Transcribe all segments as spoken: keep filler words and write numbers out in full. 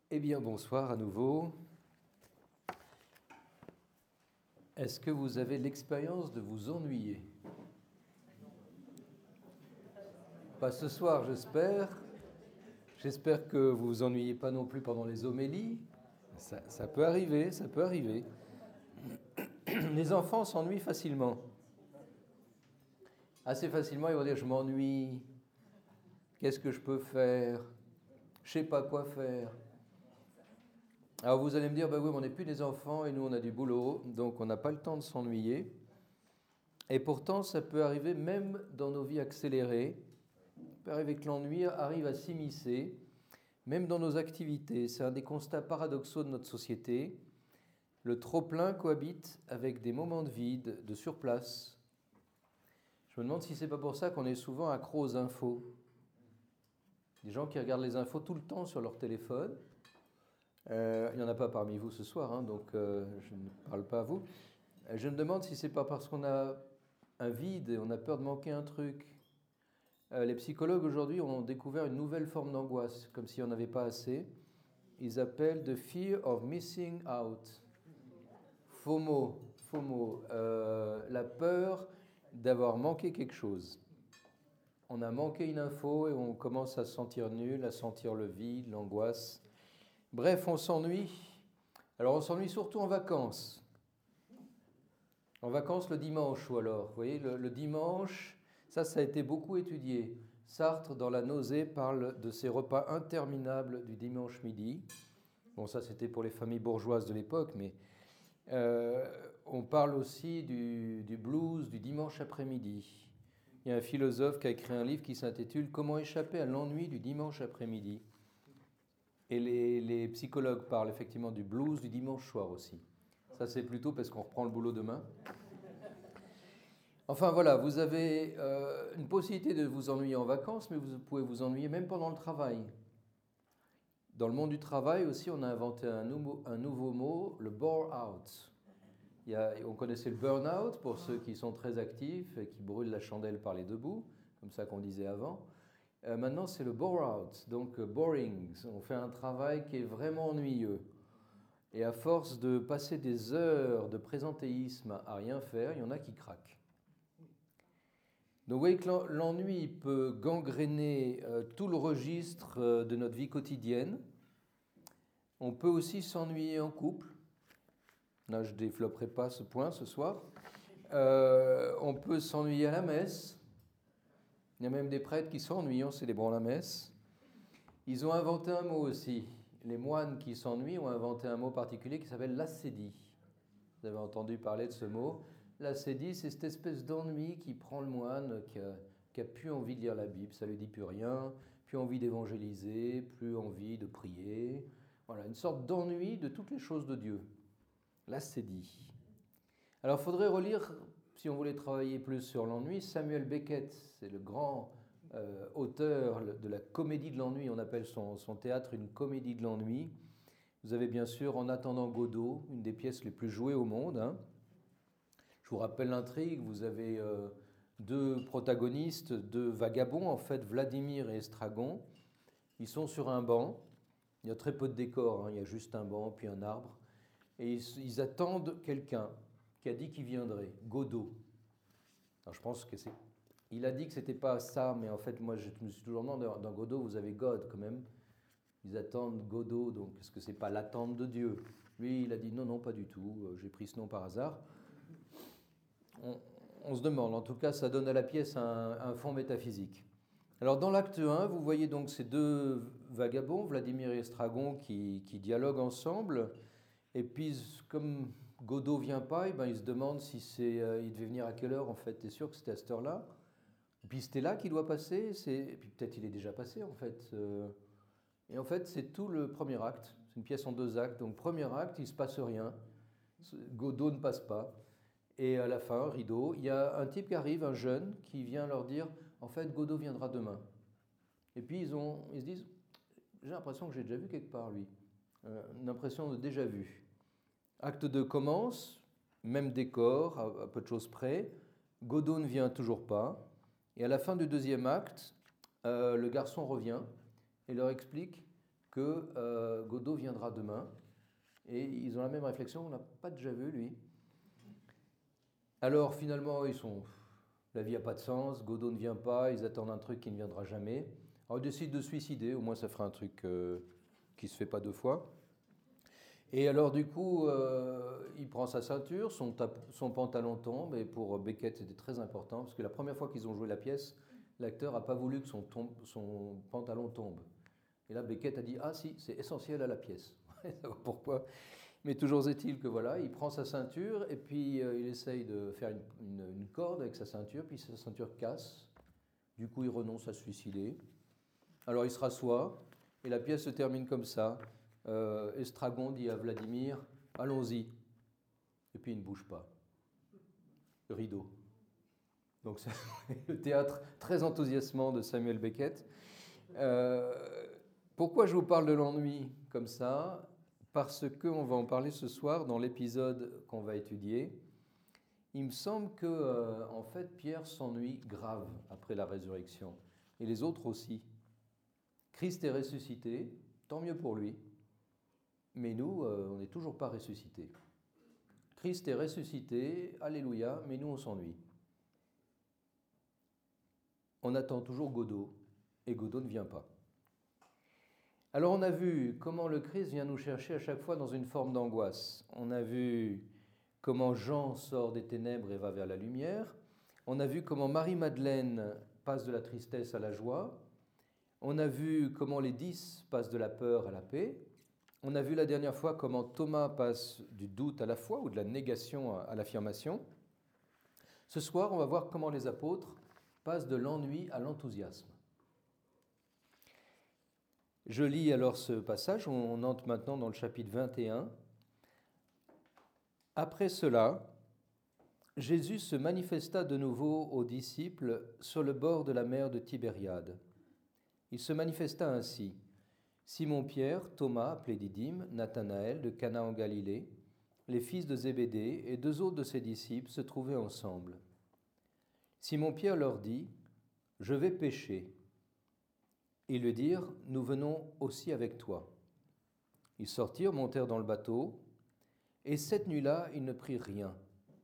Eh bien, bonsoir à nouveau. Est-ce que vous avez l'expérience de vous ennuyer? Pas ce soir, j'espère. J'espère que vous vous ennuyez pas non plus pendant les homélies. Ça, ça peut arriver, ça peut arriver. Les enfants s'ennuient facilement. Assez facilement, ils vont dire « je m'ennuie, qu'est-ce que je peux faire? Je sais pas quoi faire ». Alors vous allez me dire, bah oui, mais on n'est plus des enfants et nous on a du boulot, donc on n'a pas le temps de s'ennuyer. Et pourtant, ça peut arriver même dans nos vies accélérées. Il peut arriver que l'ennui arrive à s'immiscer, même dans nos activités. C'est un des constats paradoxaux de notre société. Le trop-plein cohabite avec des moments de vide, de surplace. Je me demande si c'est pas pour ça qu'on est souvent accro aux infos. Des gens qui regardent les infos tout le temps sur leur téléphone. Euh, il n'y en a pas parmi vous ce soir, hein, donc euh, je ne parle pas à vous. Je me demande si c'est pas parce qu'on a un vide et on a peur de manquer un truc. Euh, les psychologues aujourd'hui ont découvert une nouvelle forme d'angoisse, comme s'il n'y en avait pas assez. Ils appellent the fear of missing out. FOMO, FOMO, euh, la peur d'avoir manqué quelque chose. On a manqué une info et on commence à se sentir nul, à sentir le vide, l'angoisse. Bref, on s'ennuie. Alors on s'ennuie surtout en vacances. En vacances le dimanche ou alors. Vous voyez, le, le dimanche, ça, ça a été beaucoup étudié. Sartre, dans La nausée, parle de ces repas interminables du dimanche midi. Bon, ça c'était pour les familles bourgeoises de l'époque, mais euh, on parle aussi du, du blues du dimanche après-midi. Il y a un philosophe qui a écrit un livre qui s'intitule « Comment échapper à l'ennui du dimanche après-midi ». Et les, les psychologues parlent effectivement du blues du dimanche soir aussi. Ça, c'est plutôt parce qu'on reprend le boulot demain. Enfin voilà, vous avez euh, une possibilité de vous ennuyer en vacances, mais vous pouvez vous ennuyer même pendant le travail. Dans le monde du travail aussi, on a inventé un, nouveau, un nouveau mot, le bore-out. Il y a, on connaissait le burn-out pour ceux qui sont très actifs et qui brûlent la chandelle par les deux bouts, comme ça qu'on disait avant. Euh, maintenant, c'est le bore-out, donc euh, boring. On fait un travail qui est vraiment ennuyeux. Et à force de passer des heures de présentéisme à rien faire, il y en a qui craquent. Donc vous voyez que l'ennui peut gangréner euh, tout le registre euh, de notre vie quotidienne. On peut aussi s'ennuyer en couple. Là, je ne développerai pas ce point ce soir. Euh, on peut s'ennuyer à la messe. Il y a même des prêtres qui s'ennuient en célébrant la messe. Ils ont inventé un mot aussi. Les moines qui s'ennuient ont inventé un mot particulier qui s'appelle l'ascédie. Vous avez entendu parler de ce mot. L'ascédie, c'est cette espèce d'ennui qui prend le moine, qui a, qui a plus envie de lire la Bible, ça ne lui dit plus rien, plus envie d'évangéliser, plus envie de prier. Voilà, une sorte d'ennui de toutes les choses de Dieu. L'ascédie. Alors, il faudrait relire, si on voulait travailler plus sur l'ennui, Samuel Beckett, c'est le grand euh, auteur de la comédie de l'ennui, on appelle son, son théâtre une comédie de l'ennui. Vous avez bien sûr En attendant Godot, une des pièces les plus jouées au monde. Hein. Je vous rappelle l'intrigue, vous avez euh, deux protagonistes, deux vagabonds, en fait, Vladimir et Estragon. Ils sont sur un banc, il y a très peu de décor, hein, il y a juste un banc, puis un arbre, et ils, ils attendent quelqu'un qui a dit qu'il viendrait, Godot. Alors je pense que c'est... Il a dit que c'était pas ça, mais en fait, moi, je me suis toujours demandé, dans, dans Godot, vous avez God quand même. Ils attendent Godot, donc est-ce que c'est pas l'attente de Dieu? Lui, il a dit non, non, pas du tout, j'ai pris ce nom par hasard. On, on se demande, en tout cas, ça donne à la pièce un, un fond métaphysique. Alors, dans l'acte un, vous voyez donc ces deux vagabonds, Vladimir et Estragon, qui, qui dialoguent ensemble. Et puis, comme Godot vient pas, et ben, ils se demandent si c'est, euh, il devait venir à quelle heure, en fait. T'es sûr que c'était à cette heure-là? Et puis, c'était là qu'il doit passer. C'est... Et puis, peut-être il est déjà passé, en fait. Euh... Et en fait, c'est tout le premier acte. C'est une pièce en deux actes. Donc, premier acte, il ne se passe rien. Godot ne passe pas. Et à la fin, rideau, il y a un type qui arrive, un jeune, qui vient leur dire « En fait, Godot viendra demain. » Et puis, ils, ont, ils se disent « J'ai l'impression que j'ai déjà vu quelque part, lui. Euh, » Une impression de déjà vu. Acte deux commence, même décor, à, à peu de choses près. Godot ne vient toujours pas. Et à la fin du deuxième acte, euh, le garçon revient et leur explique que euh, Godot viendra demain. Et ils ont la même réflexion, on n'a pas déjà vu lui. Alors finalement, ils sont, la vie n'a pas de sens, Godot ne vient pas, ils attendent un truc qui ne viendra jamais. Alors ils décident de se suicider, au moins ça fera un truc euh, qui ne se fait pas deux fois. Et alors du coup, euh, il prend sa ceinture, son, son pantalon tombe, et pour Beckett c'était très important, parce que la première fois qu'ils ont joué la pièce, l'acteur n'a pas voulu que son, tombe, son pantalon tombe. Et là Beckett a dit « Ah si, c'est essentiel à la pièce ». Pourquoi ? Mais toujours est-il que voilà, il prend sa ceinture, et puis euh, il essaye de faire une, une, une corde avec sa ceinture, puis sa ceinture casse. Du coup, il renonce à se suicider. Alors il se rassoit, et la pièce se termine comme ça. Euh, Estragon dit à Vladimir, allons-y. Et puis il ne bouge pas. Le rideau. Donc c'est le théâtre très enthousiasmant de Samuel Beckett. Euh, pourquoi je vous parle de l'ennui comme ça ? Parce qu'on va en parler ce soir dans l'épisode qu'on va étudier. Il me semble que, euh, en fait, Pierre s'ennuie grave après la résurrection. Et les autres aussi. Christ est ressuscité, tant mieux pour lui. Mais nous, euh, on n'est toujours pas ressuscités. Christ est ressuscité, alléluia, mais nous, on s'ennuie. On attend toujours Godot, et Godot ne vient pas. Alors on a vu comment le Christ vient nous chercher à chaque fois dans une forme d'angoisse. On a vu comment Jean sort des ténèbres et va vers la lumière. On a vu comment Marie-Madeleine passe de la tristesse à la joie. On a vu comment les dix passent de la peur à la paix. On a vu la dernière fois comment Thomas passe du doute à la foi ou de la négation à l'affirmation. Ce soir, on va voir comment les apôtres passent de l'ennui à l'enthousiasme. Je lis alors ce passage, on entre maintenant dans le chapitre vingt et un. Après cela, Jésus se manifesta de nouveau aux disciples sur le bord de la mer de Tibériade. Il se manifesta ainsi. Simon-Pierre, Thomas, appelé Didyme, Nathanaël de Cana en Galilée, les fils de Zébédée et deux autres de ses disciples se trouvaient ensemble. Simon-Pierre leur dit, « Je vais pêcher. » Ils lui dirent, « Nous venons aussi avec toi. » Ils sortirent, montèrent dans le bateau, et cette nuit-là, ils ne prirent rien.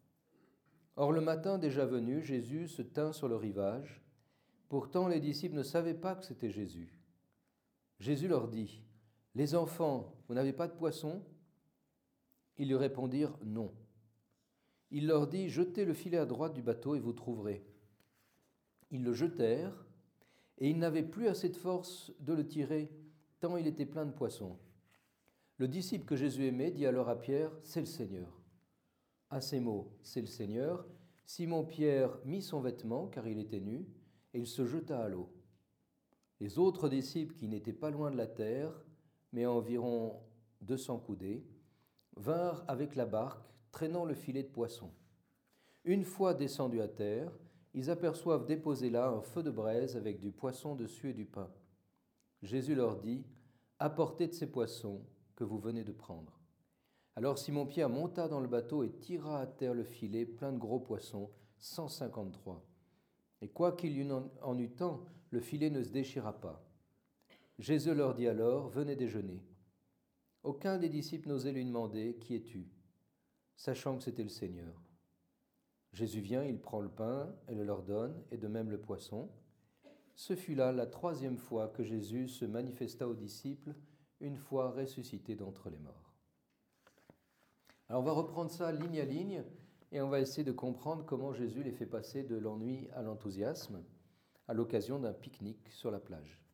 Or le matin déjà venu, Jésus se tint sur le rivage. Pourtant les disciples ne savaient pas que c'était Jésus. Jésus leur dit, « Les enfants, vous n'avez pas de poisson ?» Ils lui répondirent, « Non. » Il leur dit, « Jetez le filet à droite du bateau et vous trouverez. » Ils le jetèrent, et ils n'avaient plus assez de force de le tirer, tant il était plein de poissons. Le disciple que Jésus aimait dit alors à Pierre, « C'est le Seigneur. » À ces mots, « C'est le Seigneur », Simon-Pierre mit son vêtement, car il était nu, et il se jeta à l'eau. Les autres disciples, qui n'étaient pas loin de la terre, mais à environ deux cents coudées, vinrent avec la barque, traînant le filet de poisson. Une fois descendus à terre, ils aperçoivent déposé là un feu de braise avec du poisson dessus et du pain. Jésus leur dit, « Apportez de ces poissons que vous venez de prendre. » Alors Simon-Pierre monta dans le bateau et tira à terre le filet plein de gros poissons, cent cinquante-trois. Et quoiqu'il y en eût tant, le filet ne se déchira pas. Jésus leur dit alors, « Venez déjeuner. » Aucun des disciples n'osait lui demander, « Qui es-tu » sachant que c'était le Seigneur. Jésus vient, il prend le pain et le leur donne, et de même le poisson. Ce fut là la troisième fois que Jésus se manifesta aux disciples, une fois ressuscité d'entre les morts. Alors on va reprendre ça ligne à ligne, et on va essayer de comprendre comment Jésus les fait passer de l'ennui à l'enthousiasme à l'occasion d'un pique-nique sur la plage.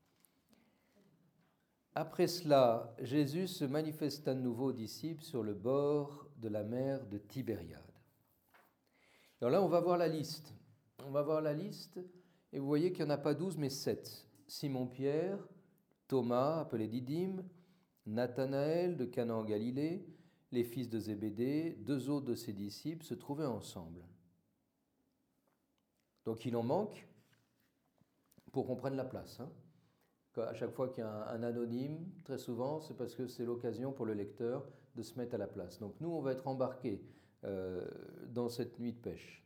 Après cela, Jésus se manifesta de nouveau aux disciples sur le bord de la mer de Tibériade. Alors là, on va voir la liste. On va voir la liste, et vous voyez qu'il n'y en a pas douze, mais sept. Simon-Pierre, Thomas, appelé Didyme, Nathanaël de Cana en Galilée, les fils de Zébédée, deux autres de ses disciples se trouvaient ensemble. Donc il en manque pour qu'on prenne la place. Hein. À chaque fois qu'il y a un, un anonyme, très souvent, c'est parce que c'est l'occasion pour le lecteur de se mettre à la place. Donc nous, on va être embarqués euh, dans cette nuit de pêche.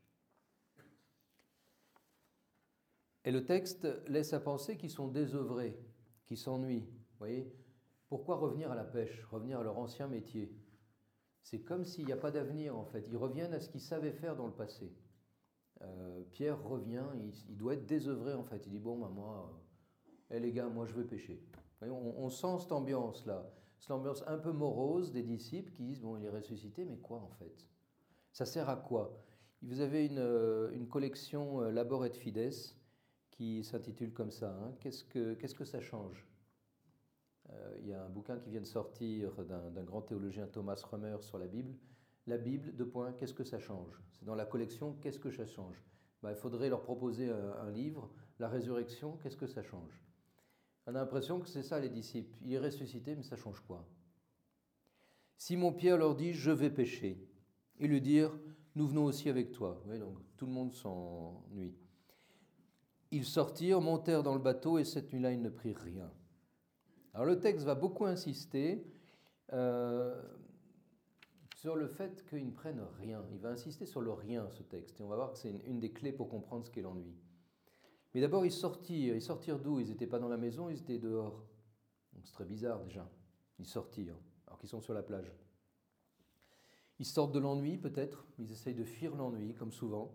Et le texte laisse à penser qu'ils sont désœuvrés, qu'ils s'ennuient. Vous voyez ? Pourquoi revenir à la pêche, revenir à leur ancien métier? C'est comme s'il n'y a pas d'avenir en fait. Ils reviennent à ce qu'ils savaient faire dans le passé. Euh, Pierre revient, il, il doit être désœuvré en fait. Il dit bon, bah, moi, euh, hey, les gars, moi je veux pêcher. On, on sent cette ambiance-là, cette ambiance un peu morose des disciples qui disent bon, il est ressuscité, mais quoi en fait? Ça sert à quoi? Vous avez une, une collection Labor et Fides qui s'intitule comme ça. Hein. Qu'est-ce que, qu'est-ce que ça change? euh, Il y a un bouquin qui vient de sortir d'un, d'un grand théologien, Thomas Römer, sur la Bible. La Bible, deux points, qu'est-ce que ça change? C'est dans la collection, qu'est-ce que ça change? Ben, il faudrait leur proposer un, un livre, la résurrection, qu'est-ce que ça change? On a l'impression que c'est ça les disciples. Il est ressuscité, mais ça change quoi? Simon-Pierre leur dit, je vais pêcher. Ils lui dirent, nous venons aussi avec toi. Oui, donc tout le monde s'ennuie. Ils sortirent, montèrent dans le bateau, et cette nuit-là, ils ne prirent rien. Alors le texte va beaucoup insister euh, sur le fait qu'ils ne prennent rien. Il va insister sur le rien, ce texte. Et on va voir que c'est une, une des clés pour comprendre ce qu'est l'ennui. Mais d'abord, ils sortirent. Ils sortirent d'où? Ils n'étaient pas dans la maison, ils étaient dehors. Donc c'est très bizarre déjà. Ils sortirent, alors qu'ils sont sur la plage. Ils sortent de l'ennui peut-être, ils essayent de fuir l'ennui comme souvent.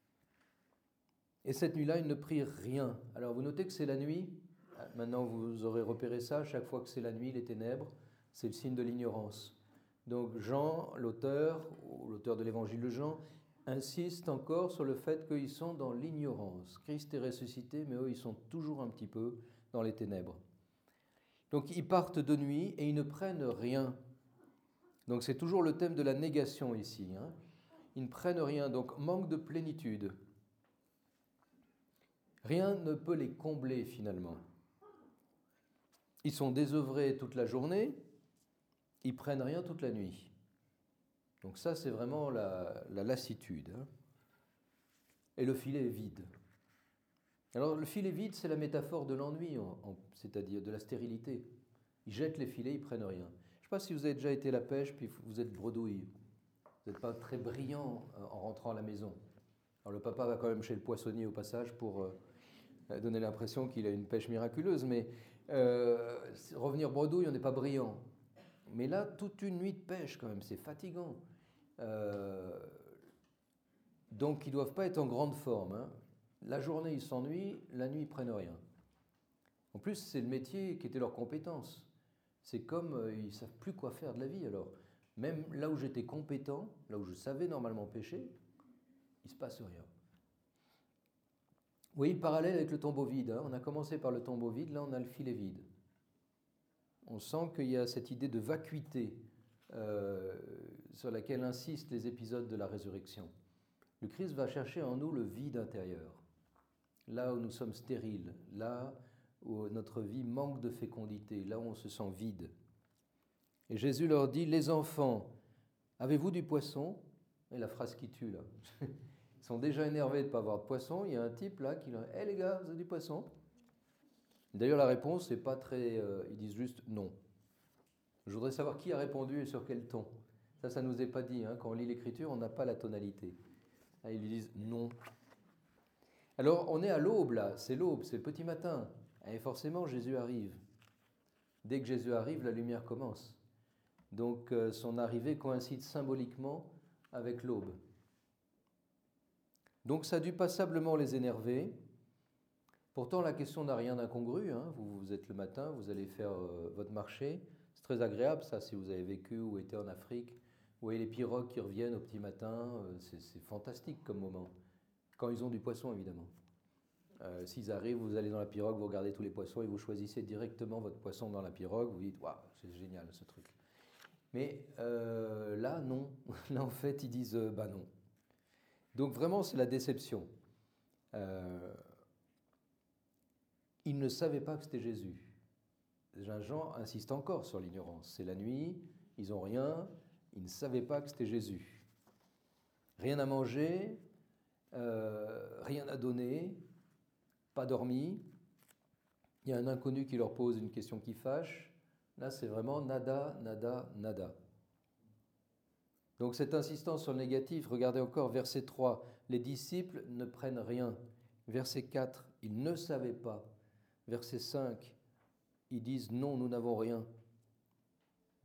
Et cette nuit-là, ils ne prirent rien. Alors vous notez que c'est la nuit. Maintenant vous aurez repéré ça, chaque fois que c'est la nuit, les ténèbres, c'est le signe de l'ignorance. Donc Jean, l'auteur, ou l'auteur de l'évangile de Jean, insiste encore sur le fait qu'ils sont dans l'ignorance. Christ est ressuscité, mais eux, ils sont toujours un petit peu dans les ténèbres. Donc ils partent de nuit et ils ne prennent rien. Donc c'est toujours le thème de la négation ici. Hein. Ils ne prennent rien, donc manque de plénitude. Rien ne peut les combler finalement. Ils sont désœuvrés toute la journée, ils prennent rien toute la nuit. Donc ça c'est vraiment la, la lassitude. Hein. Et le filet est vide. Alors le filet vide c'est la métaphore de l'ennui, en, en, c'est-à-dire de la stérilité. Ils jettent les filets, ils prennent rien. Je ne sais pas si vous avez déjà été à la pêche, puis vous êtes bredouille. Vous n'êtes pas très brillant en rentrant à la maison. Alors le papa va quand même chez le poissonnier au passage pour euh, donner l'impression qu'il a une pêche miraculeuse, mais euh, revenir bredouille, on n'est pas brillant. Mais là, toute une nuit de pêche quand même, c'est fatigant. Euh, donc ils ne doivent pas être en grande forme. Hein. La journée, ils s'ennuient, la nuit, ils ne prennent rien. En plus, c'est le métier qui était leur compétence. C'est comme euh, ils ne savent plus quoi faire de la vie. Alors, même là où j'étais compétent, là où je savais normalement pêcher, il ne se passe rien. Vous voyez le parallèle avec le tombeau vide. Hein. On a commencé par le tombeau vide, là on a le filet vide. On sent qu'il y a cette idée de vacuité euh, sur laquelle insistent les épisodes de la résurrection. Le Christ va chercher en nous le vide intérieur. Là où nous sommes stériles, là où notre vie manque de fécondité, là où on se sent vide. Et Jésus leur dit, les enfants, avez-vous du poisson? Et la phrase qui tue là. Ils sont déjà énervés de ne pas avoir de poisson. Il y a un type là qui leur dit, hé hey, les gars, vous avez du poisson? D'ailleurs la réponse, c'est pas très... Euh, ils disent juste non. Je voudrais savoir qui a répondu et sur quel ton. Ça, ça ne nous est pas dit. Hein. Quand on lit l'Écriture, on n'a pas la tonalité. Là, ils lui disent non. Alors on est à l'aube là, c'est l'aube, c'est le petit matin. Et forcément, Jésus arrive. Dès que Jésus arrive, la lumière commence. Donc euh, son arrivée coïncide symboliquement avec l'aube. Donc ça a dû passablement les énerver. Pourtant, la question n'a rien d'incongru. Hein. Vous, vous êtes le matin, vous allez faire euh, votre marché. C'est très agréable ça, si vous avez vécu ou été en Afrique. Vous voyez les pirogues qui reviennent au petit matin, euh, c'est, c'est fantastique comme moment. Quand ils ont du poisson, évidemment. Euh, s'ils arrivent, vous allez dans la pirogue, vous regardez tous les poissons et vous choisissez directement votre poisson dans la pirogue. Vous dites, waouh, c'est génial ce truc. Mais euh, là, non. Là, en fait, ils disent, euh, bah non. Donc vraiment, c'est la déception. Euh, ils ne savaient pas que c'était Jésus. Jean insiste encore sur l'ignorance. C'est la nuit, ils n'ont rien, ils ne savaient pas que c'était Jésus. Rien à manger, euh, rien à donner, pas dormi. Il y a un inconnu qui leur pose une question qui fâche. Là, c'est vraiment nada, nada, nada. Donc cette insistance sur le négatif, regardez encore verset trois, les disciples ne prennent rien. Verset quatre, ils ne savaient pas. Verset cinq, ils disent non, nous n'avons rien.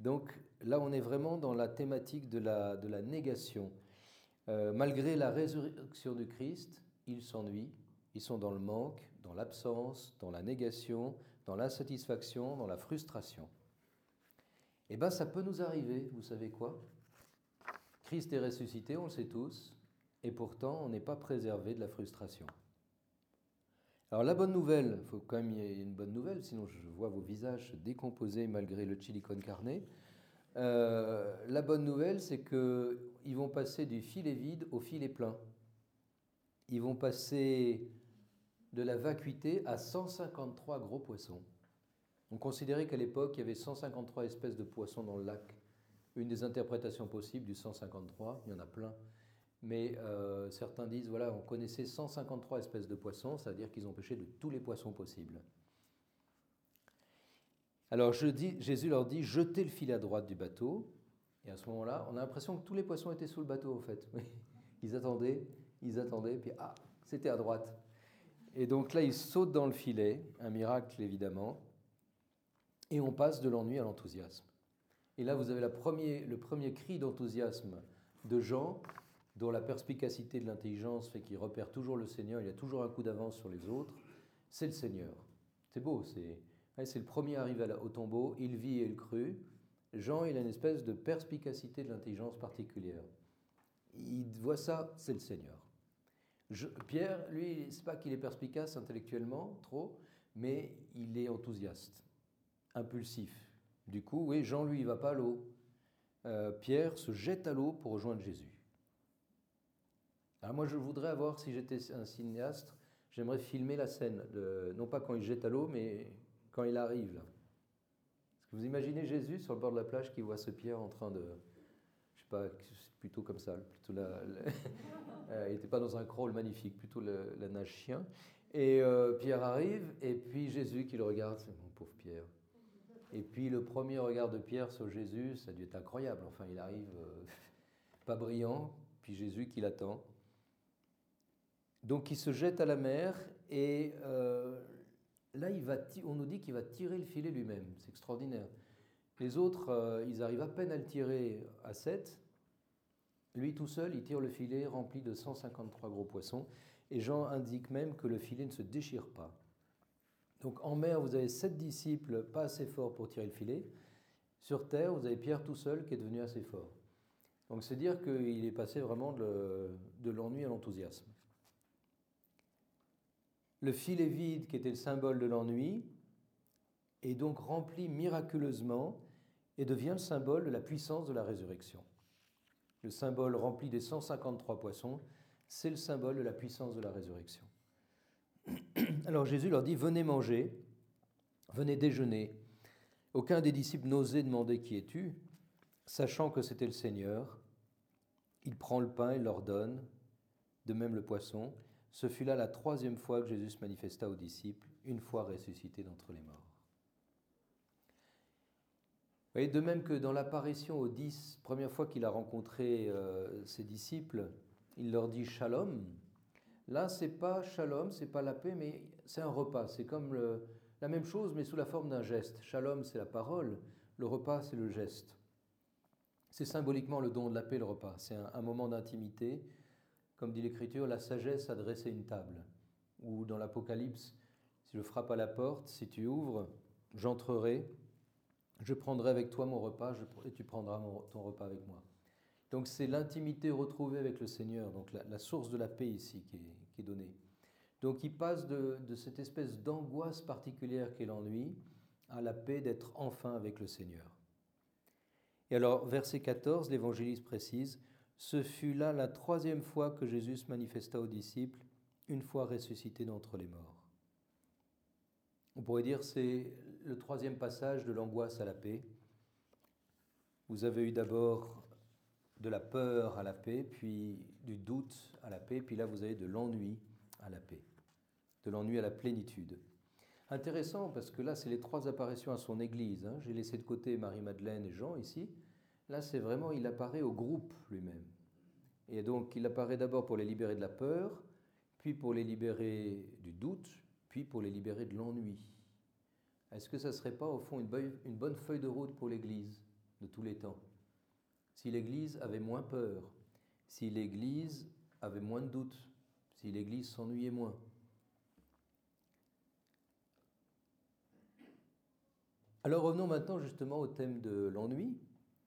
Donc là, on est vraiment dans la thématique de la, de la négation. Euh, malgré la résurrection du Christ, ils s'ennuient, ils sont dans le manque, dans l'absence, dans la négation, dans l'insatisfaction, dans la frustration. Eh bien, ça peut nous arriver, vous savez quoi? Christ est ressuscité, on le sait tous, et pourtant, on n'est pas préservé de la frustration. Alors la bonne nouvelle, il faut quand même y ait une bonne nouvelle, sinon je vois vos visages se décomposer malgré le chili con carne. Euh, la bonne nouvelle, c'est qu'ils vont passer du filet vide au filet plein. Ils vont passer de la vacuité à cent cinquante-trois gros poissons. On considérait qu'à l'époque, il y avait cent cinquante-trois espèces de poissons dans le lac. Une des interprétations possibles du cent cinquante-trois, il y en a plein. Mais euh, certains disent, voilà, on connaissait cent cinquante-trois espèces de poissons, c'est-à-dire qu'ils ont pêché de tous les poissons possibles. Alors je dis, Jésus leur dit, jetez le filet à droite du bateau. Et à ce moment-là, on a l'impression que tous les poissons étaient sous le bateau, en fait. Ils attendaient, ils attendaient, puis ah, c'était à droite. Et donc là, ils sautent dans le filet, un miracle évidemment, et on passe de l'ennui à l'enthousiasme. Et là, vous avez la premier, le premier cri d'enthousiasme de Jean, dont la perspicacité de l'intelligence fait qu'il repère toujours le Seigneur, il a toujours un coup d'avance sur les autres, c'est le Seigneur. C'est beau, c'est, c'est le premier arrivé au tombeau, il vit et il crut. Jean, il a une espèce de perspicacité de l'intelligence particulière. Il voit ça, c'est le Seigneur. Je, Pierre, lui, c'est pas qu'il est perspicace intellectuellement, trop, mais il est enthousiaste, impulsif. Du coup, oui, Jean, lui, il va pas à l'eau. Euh, Pierre se jette à l'eau pour rejoindre Jésus. Alors moi, je voudrais avoir, si j'étais un cinéaste, j'aimerais filmer la scène, de, non pas quand il jette à l'eau, mais quand il arrive. Là. Est-ce que vous imaginez Jésus sur le bord de la plage qui voit ce Pierre en train de, je sais pas, plutôt comme ça, plutôt la, la euh, il n'était pas dans un crawl magnifique, plutôt la, la nage chien. Et euh, Pierre arrive, et puis Jésus qui le regarde, c'est mon pauvre Pierre. Et puis le premier regard de Pierre sur Jésus, ça a dû être incroyable. Enfin, il arrive euh, pas brillant, puis Jésus qui l'attend. Donc il se jette à la mer et euh, là il va on nous dit qu'il va tirer le filet lui-même. C'est extraordinaire. Les autres, euh, ils arrivent à peine à le tirer à sept. Lui tout seul, il tire le filet rempli de cent cinquante-trois gros poissons. Et Jean indique même que le filet ne se déchire pas. Donc en mer, vous avez sept disciples pas assez forts pour tirer le filet. Sur terre, vous avez Pierre tout seul qui est devenu assez fort. Donc c'est dire qu'il est passé vraiment de, de l'ennui à l'enthousiasme. Le filet vide, qui était le symbole de l'ennui, est donc rempli miraculeusement et devient le symbole de la puissance de la résurrection. Le symbole rempli des cent cinquante-trois poissons, c'est le symbole de la puissance de la résurrection. Alors Jésus leur dit, venez manger, venez déjeuner. Aucun des disciples n'osait demander qui es-tu, sachant que c'était le Seigneur. Il prend le pain et leur donne, de même le poisson. Ce fut là la troisième fois que Jésus se manifesta aux disciples, une fois ressuscité d'entre les morts. Vous voyez, de même que dans l'apparition aux dix, première fois qu'il a rencontré euh, ses disciples, il leur dit shalom. Là, c'est pas shalom, c'est pas la paix, mais c'est un repas. C'est comme le, la même chose, mais sous la forme d'un geste. Shalom, c'est la parole. Le repas, c'est le geste. C'est symboliquement le don de la paix, le repas. C'est un, un moment d'intimité. Comme dit l'Écriture, la sagesse a dressé une table. Ou dans l'Apocalypse, si je frappe à la porte, si tu ouvres, j'entrerai, je prendrai avec toi mon repas je, et tu prendras mon, ton repas avec moi. Donc c'est l'intimité retrouvée avec le Seigneur, donc la, la source de la paix ici qui est, qui est donnée. Donc il passe de, de cette espèce d'angoisse particulière qu'est l'ennui à la paix d'être enfin avec le Seigneur. Et alors, verset quatorze, l'évangéliste précise, « Ce fut là la troisième fois que Jésus se manifesta aux disciples, une fois ressuscité d'entre les morts. » On pourrait dire que c'est le troisième passage de l'angoisse à la paix. Vous avez eu d'abord de la peur à la paix, puis du doute à la paix, puis là vous avez de l'ennui à la paix, de l'ennui à la plénitude. Intéressant parce que là c'est les trois apparitions à son Église. Hein. J'ai laissé de côté Marie-Madeleine et Jean ici. Là c'est vraiment, il apparaît au groupe lui-même. Et donc il apparaît d'abord pour les libérer de la peur, puis pour les libérer du doute, puis pour les libérer de l'ennui. Est-ce que ça ne serait pas au fond une bonne feuille de route pour l'Église ? de tous les temps. Si l'Église avait moins peur, si l'Église avait moins de doutes, si l'Église s'ennuyait moins. Alors revenons maintenant justement au thème de l'ennui.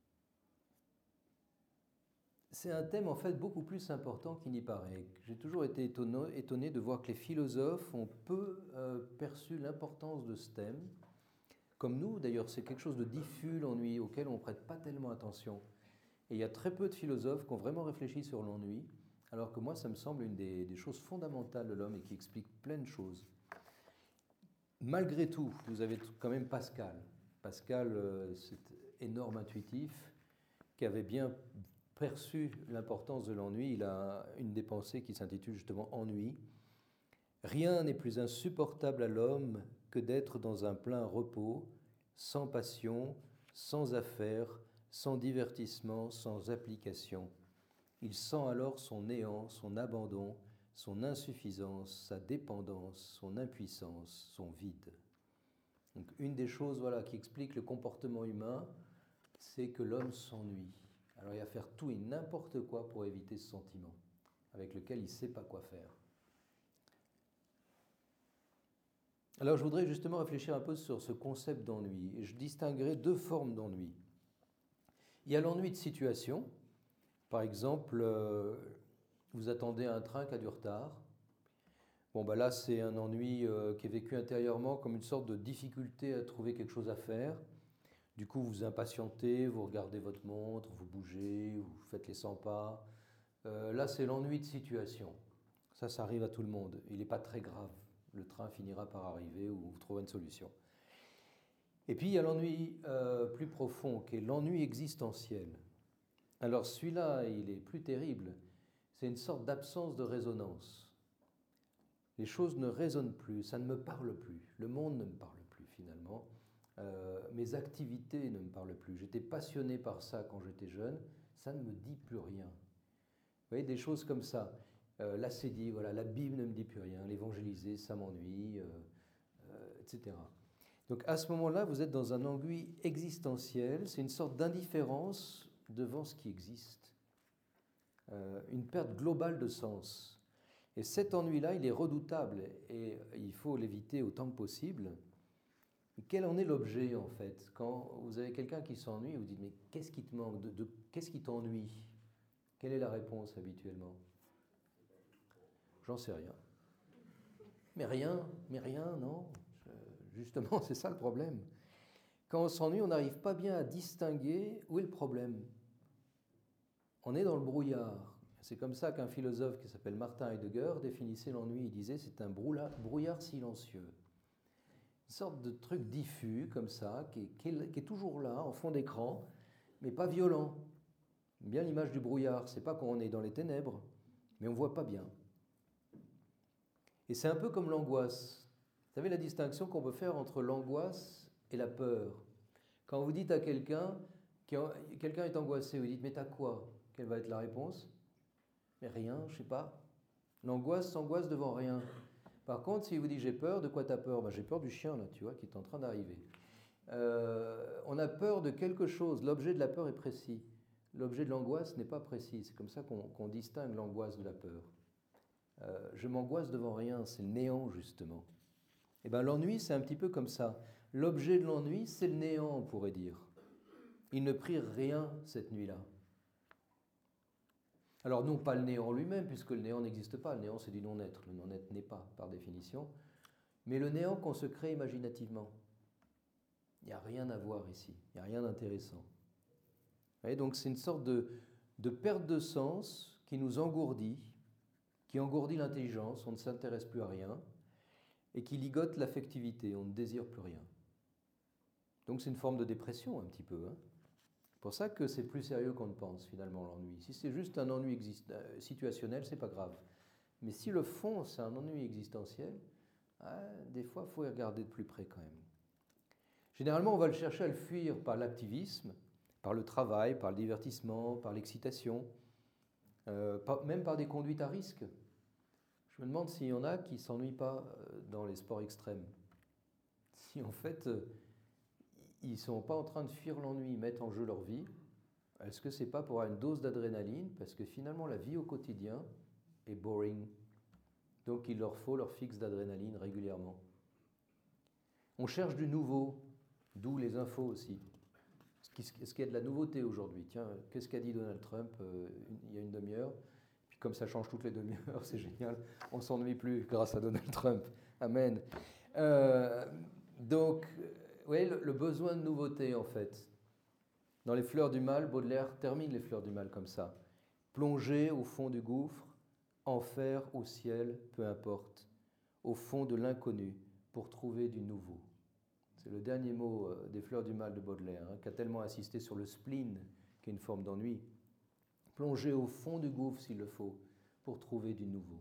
C'est un thème en fait beaucoup plus important qu'il n'y paraît. J'ai toujours été étonné, étonné de voir que les philosophes ont peu euh, perçu l'importance de ce thème. Comme nous, d'ailleurs, c'est quelque chose de diffus, l'ennui, auquel on ne prête pas tellement attention. Et il y a très peu de philosophes qui ont vraiment réfléchi sur l'ennui, alors que moi, ça me semble une des, des choses fondamentales de l'homme et qui explique plein de choses. Malgré tout, vous avez quand même Pascal. Pascal, euh, cet énorme intuitif, qui avait bien perçu l'importance de l'ennui. Il a une des pensées qui s'intitule justement « Ennui ». Rien n'est plus insupportable à l'homme que d'être dans un plein repos, sans passion, sans affaires, sans divertissement, sans application. Il sent alors son néant, son abandon, son insuffisance, sa dépendance, son impuissance, son vide. Donc, une des choses voilà, qui explique le comportement humain, c'est que l'homme s'ennuie. Alors il va faire tout et n'importe quoi pour éviter ce sentiment, avec lequel il ne sait pas quoi faire. Alors je voudrais justement réfléchir un peu sur ce concept d'ennui, et je distinguerai deux formes d'ennui. Il y a l'ennui de situation. Par exemple, euh, vous attendez un train qui a du retard. Bon, ben là, c'est un ennui euh, qui est vécu intérieurement comme une sorte de difficulté à trouver quelque chose à faire. Du coup, vous vous impatientez, vous regardez votre montre, vous bougez, vous faites les cent pas. Euh, là, c'est l'ennui de situation. Ça, ça arrive à tout le monde. Il n'est pas très grave. Le train finira par arriver ou vous trouverez une solution. Et puis, il y a l'ennui euh, plus profond, qui est l'ennui existentiel. Alors, celui-là, il est plus terrible. C'est une sorte d'absence de résonance. Les choses ne résonnent plus, ça ne me parle plus. Le monde ne me parle plus, finalement. Euh, mes activités ne me parlent plus. J'étais passionné par ça quand j'étais jeune, ça ne me dit plus rien. Vous voyez, des choses comme ça. Euh, là, c'est dit, voilà, la Bible ne me dit plus rien, l'évangéliser, ça m'ennuie, euh, euh, et cetera. Donc à ce moment-là, vous êtes dans un ennui existentiel, c'est une sorte d'indifférence devant ce qui existe, euh, une perte globale de sens. Et cet ennui-là, il est redoutable et il faut l'éviter autant que possible. Quel en est l'objet, en fait? Quand vous avez quelqu'un qui s'ennuie, vous dites, mais qu'est-ce qui te manque? de, de, Qu'est-ce qui t'ennuie? Quelle est la réponse habituellement? J'en sais rien. Mais rien, mais rien, non. Justement, c'est ça le problème. Quand on s'ennuie, on n'arrive pas bien à distinguer où est le problème. On est dans le brouillard. C'est comme ça qu'un philosophe qui s'appelle Martin Heidegger définissait l'ennui. Il disait, c'est un brouillard silencieux. Une sorte de truc diffus, comme ça, qui est, qui est, qui est toujours là, en fond d'écran, mais pas violent. Bien l'image du brouillard, c'est pas quand on est dans les ténèbres, mais on ne voit pas bien. Et c'est un peu comme l'angoisse. Vous savez la distinction qu'on peut faire entre l'angoisse et la peur. Quand vous dites à quelqu'un, quelqu'un est angoissé, vous dites, mais t'as quoi? Quelle va être la réponse? Mais rien, je sais pas. L'angoisse s'angoisse devant rien. Par contre, si vous dites j'ai peur, de quoi tu as peur? Ben, j'ai peur du chien, là, tu vois, qui est en train d'arriver. Euh, on a peur de quelque chose. L'objet de la peur est précis. L'objet de l'angoisse n'est pas précis. C'est comme ça qu'on, qu'on distingue l'angoisse de la peur. Euh, je m'angoisse devant rien, c'est le néant, justement. Et bien, l'ennui, c'est un petit peu comme ça. L'objet de l'ennui, c'est le néant, on pourrait dire. Ils ne prirent rien cette nuit-là. Alors non pas le néant lui-même, puisque le néant n'existe pas, le néant c'est du non-être, le non-être n'est pas par définition, mais le néant qu'on se crée imaginativement. Il n'y a rien à voir ici, il n'y a rien d'intéressant. Vous voyez, donc c'est une sorte de, de perte de sens qui nous engourdit, qui engourdit l'intelligence, on ne s'intéresse plus à rien, et qui ligote l'affectivité, on ne désire plus rien. Donc c'est une forme de dépression un petit peu, hein. C'est pour ça que c'est plus sérieux qu'on ne pense, finalement, l'ennui. Si c'est juste un ennui exist- euh, situationnel, c'est pas grave. Mais si le fond, c'est un ennui existentiel, ah, des fois, il faut y regarder de plus près quand même. Généralement, on va le chercher à le fuir par l'activisme, par le travail, par le divertissement, par l'excitation, euh, par, même par des conduites à risque. Je me demande s'il y en a qui ne s'ennuient pas dans les sports extrêmes. Si en fait... Euh, ils ne sont pas en train de fuir l'ennui, ils mettent en jeu leur vie. Est-ce que ce n'est pas pour avoir une dose d'adrénaline? Parce que finalement, la vie au quotidien est boring. Donc il leur faut leur fixe d'adrénaline régulièrement. On cherche du nouveau, d'où les infos aussi. Est-ce qu'il y a de la nouveauté aujourd'hui? Tiens, qu'est-ce qu'a dit Donald Trump euh, il y a une demi-heure? Puis comme ça change toutes les demi-heures, c'est génial. On ne s'ennuie plus grâce à Donald Trump. Amen. Euh, donc, oui, le, le besoin de nouveauté en fait. Dans les fleurs du mal, Baudelaire termine les fleurs du mal comme ça. Plonger au fond du gouffre, enfer ou ciel, peu importe, au fond de l'inconnu, pour trouver du nouveau. C'est le dernier mot des fleurs du mal de Baudelaire, hein, qui a tellement insisté sur le spleen, qui est une forme d'ennui. Plonger au fond du gouffre s'il le faut, pour trouver du nouveau.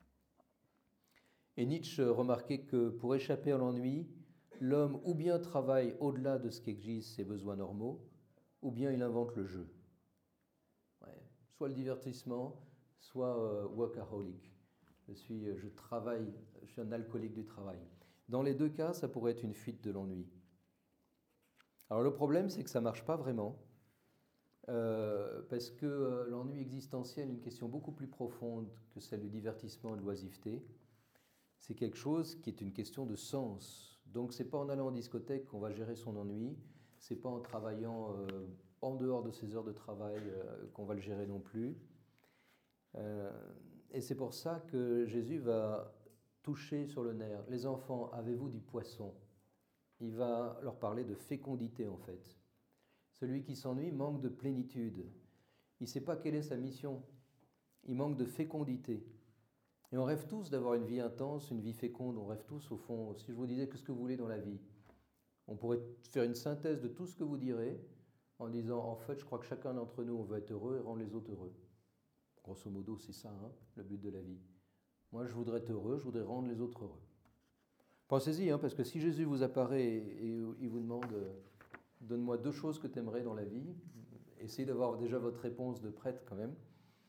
Et Nietzsche remarquait que pour échapper à l'ennui, l'homme ou bien travaille au-delà de ce qu'exigent ses besoins normaux, ou bien il invente le jeu. Ouais. Soit le divertissement, soit euh, workaholic. Je, suis, je travaille, je suis un alcoolique du travail. Dans les deux cas, ça pourrait être une fuite de l'ennui. Alors le problème, c'est que ça ne marche pas vraiment, euh, parce que euh, l'ennui existentiel est une question beaucoup plus profonde que celle du divertissement et de l'oisiveté. C'est quelque chose qui est une question de sens. Donc ce n'est pas en allant en discothèque qu'on va gérer son ennui, ce n'est pas en travaillant euh, en dehors de ses heures de travail euh, qu'on va le gérer non plus. Euh, et c'est pour ça que Jésus va toucher sur le nerf. Les enfants, avez-vous du poisson? Il va leur parler de fécondité en fait. Celui qui s'ennuie manque de plénitude. Il ne sait pas quelle est sa mission. Il manque de fécondité. Et on rêve tous d'avoir une vie intense, une vie féconde. On rêve tous au fond. Si je vous disais qu'est-ce que vous voulez dans la vie, on pourrait faire une synthèse de tout ce que vous direz en disant en fait je crois que chacun d'entre nous on veut être heureux et rendre les autres heureux. Grosso modo c'est ça hein, le but de la vie. Moi, je voudrais être heureux, je voudrais rendre les autres heureux. Pensez-y, hein, parce que si Jésus vous apparaît et il vous demande euh, « Donne-moi deux choses que tu aimerais dans la vie », essayez d'avoir déjà votre réponse de prête quand même.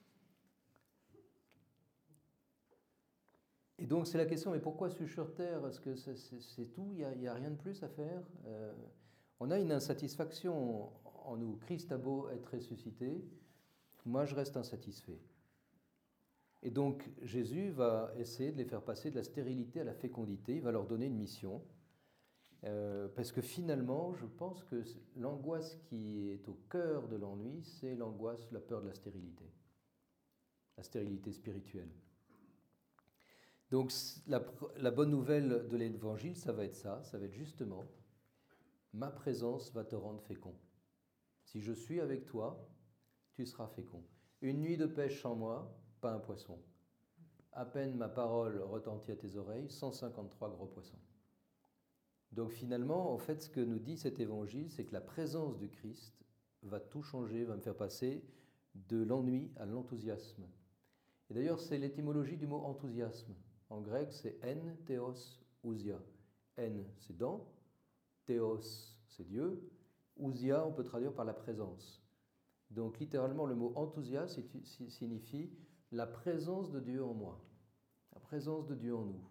Et donc, c'est la question, mais pourquoi suis-je sur Terre? Est-ce que c'est, c'est, c'est tout? Il n'y a, a rien de plus à faire? euh, On a une insatisfaction en nous. Christ a beau être ressuscité, moi, je reste insatisfait. Et donc Jésus va essayer de les faire passer de la stérilité à la fécondité, il va leur donner une mission, euh, parce que finalement, je pense que l'angoisse qui est au cœur de l'ennui, c'est l'angoisse, la peur de la stérilité, la stérilité spirituelle. Donc la, la bonne nouvelle de l'Évangile, ça va être ça, ça va être justement, ma présence va te rendre fécond. Si je suis avec toi, tu seras fécond. Une nuit de pêche sans moi, pas un poisson. À peine ma parole retentit à tes oreilles, cent cinquante-trois gros poissons. Donc finalement, en fait, ce que nous dit cet évangile, c'est que la présence du Christ va tout changer, va me faire passer de l'ennui à l'enthousiasme. Et d'ailleurs, c'est l'étymologie du mot enthousiasme. En grec, c'est en, théos, ousia. En, c'est dans, théos, c'est Dieu, ousia, on peut traduire par la présence. Donc littéralement, le mot enthousiasme signifie la présence de Dieu en moi, la présence de Dieu en nous.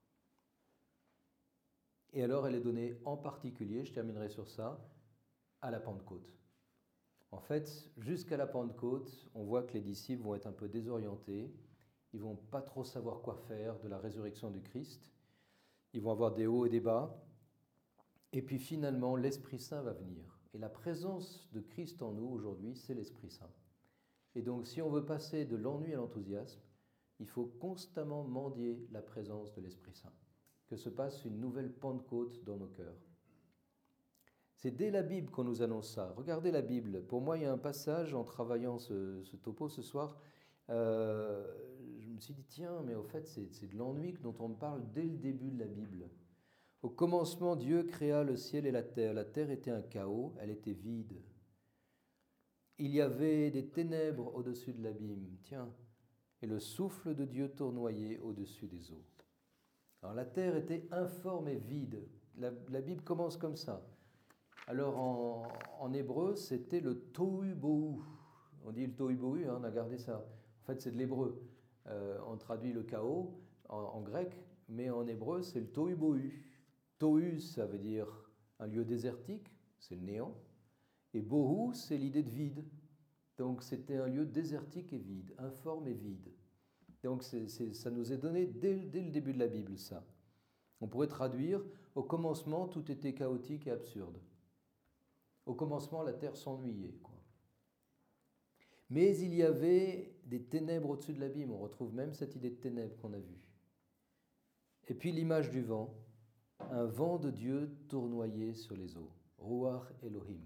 Et alors, elle est donnée en particulier, je terminerai sur ça, à la Pentecôte. En fait, jusqu'à la Pentecôte, on voit que les disciples vont être un peu désorientés, ils ne vont pas trop savoir quoi faire de la résurrection du Christ, ils vont avoir des hauts et des bas, et puis finalement, l'Esprit Saint va venir. Et la présence de Christ en nous aujourd'hui, c'est l'Esprit Saint. Et donc, si on veut passer de l'ennui à l'enthousiasme, il faut constamment mendier la présence de l'Esprit Saint, que se passe une nouvelle Pentecôte dans nos cœurs. C'est dès la Bible qu'on nous annonce ça. Regardez la Bible. Pour moi, il y a un passage, en travaillant ce, ce topo ce soir, euh, je me suis dit, tiens, mais au fait, c'est, c'est de l'ennui dont on me parle dès le début de la Bible. Au commencement, Dieu créa le ciel et la terre. La terre était un chaos, elle était vide. Il y avait des ténèbres au-dessus de l'abîme, tiens, et le souffle de Dieu tournoyait au-dessus des eaux. Alors la terre était informe et vide. La, la Bible commence comme ça. Alors en, en hébreu, c'était le tohu bohu. On dit le tohu bohu, hein, on a gardé ça. En fait, c'est de l'hébreu. Euh, on traduit le chaos en, en grec, mais en hébreu, c'est le tohu bohu. Tohu, ça veut dire un lieu désertique, c'est le néant. Et bohu, c'est l'idée de vide. Donc c'était un lieu désertique et vide, informe et vide. Donc c'est, c'est, ça nous est donné dès, dès le début de la Bible, ça. On pourrait traduire, au commencement, tout était chaotique et absurde. Au commencement, la terre s'ennuyait, quoi. Mais il y avait des ténèbres au-dessus de l'abîme. On retrouve même cette idée de ténèbres qu'on a vue. Et puis l'image du vent, un vent de Dieu tournoyait sur les eaux. Ruach Elohim.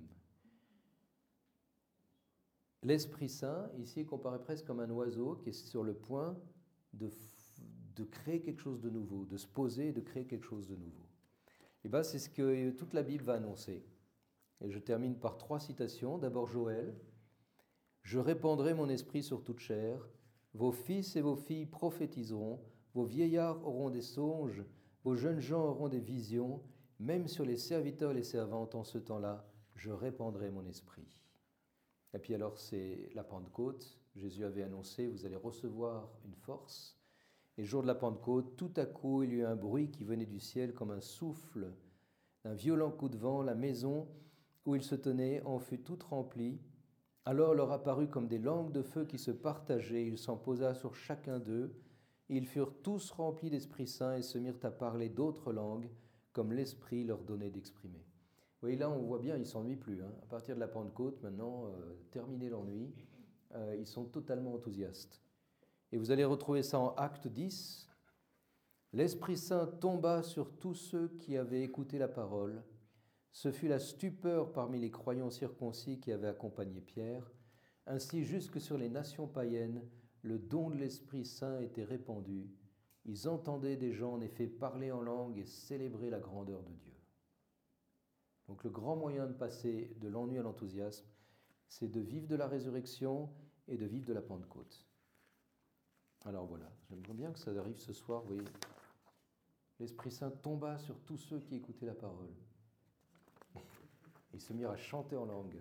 L'Esprit Saint, ici, comparé presque comme un oiseau qui est sur le point de, de créer quelque chose de nouveau, de se poser et de créer quelque chose de nouveau. Et bien, c'est ce que toute la Bible va annoncer. Et je termine par trois citations. D'abord Joël. « Je répandrai mon esprit sur toute chair. Vos fils et vos filles prophétiseront. Vos vieillards auront des songes. Vos jeunes gens auront des visions. Même sur les serviteurs et les servantes en ce temps-là, je répandrai mon esprit. » Et puis alors c'est la Pentecôte. Jésus avait annoncé, vous allez recevoir une force. Et le jour de la Pentecôte, tout à coup, il y eut un bruit qui venait du ciel comme un souffle d'un violent coup de vent. La maison où ils se tenaient en fut toute remplie. Alors leur apparut comme des langues de feu qui se partageaient. Il s'en posa sur chacun d'eux. Ils furent tous remplis d'Esprit Saint et se mirent à parler d'autres langues, comme l'Esprit leur donnait d'exprimer. Oui, là, on voit bien, ils ne s'ennuient plus. Hein. À partir de la Pentecôte, maintenant, euh, terminé l'ennui, euh, ils sont totalement enthousiastes. Et vous allez retrouver ça en Acte dix. L'Esprit Saint tomba sur tous ceux qui avaient écouté la parole. Ce fut la stupeur parmi les croyants circoncis qui avaient accompagné Pierre. Ainsi, jusque sur les nations païennes, le don de l'Esprit Saint était répandu. Ils entendaient des gens, en effet, parler en langue et célébrer la grandeur de Dieu. Donc le grand moyen de passer de l'ennui à l'enthousiasme, c'est de vivre de la résurrection et de vivre de la Pentecôte. Alors voilà, j'aimerais bien que ça arrive ce soir, vous voyez. L'Esprit Saint tomba sur tous ceux qui écoutaient la parole. Ils se mirent à chanter en langue.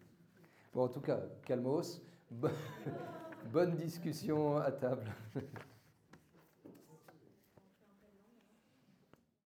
Bon, en tout cas, calmos, bonne discussion à table.